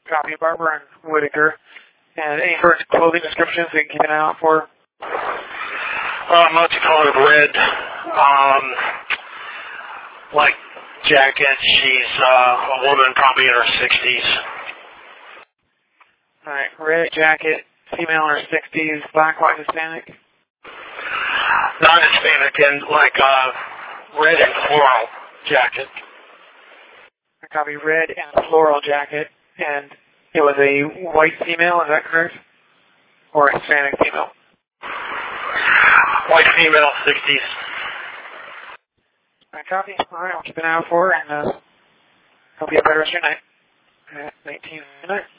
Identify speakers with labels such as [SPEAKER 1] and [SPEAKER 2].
[SPEAKER 1] Copy Barber and Whitaker. And any sort of clothing descriptions we can keep an eye out for?
[SPEAKER 2] Multicolored red. Like jacket. She's a woman, probably in her 60s.
[SPEAKER 1] Alright, red jacket, female in her 60s, black, white, Hispanic?
[SPEAKER 2] Non-Hispanic, and like red and floral jacket.
[SPEAKER 1] I copy red and floral jacket, and it was a white female, is that correct? Or a Hispanic female?
[SPEAKER 2] White female, 60s.
[SPEAKER 1] I copy. Alright, I'll keep an eye out for her, and hope you have a better rest of your night. 19 minutes.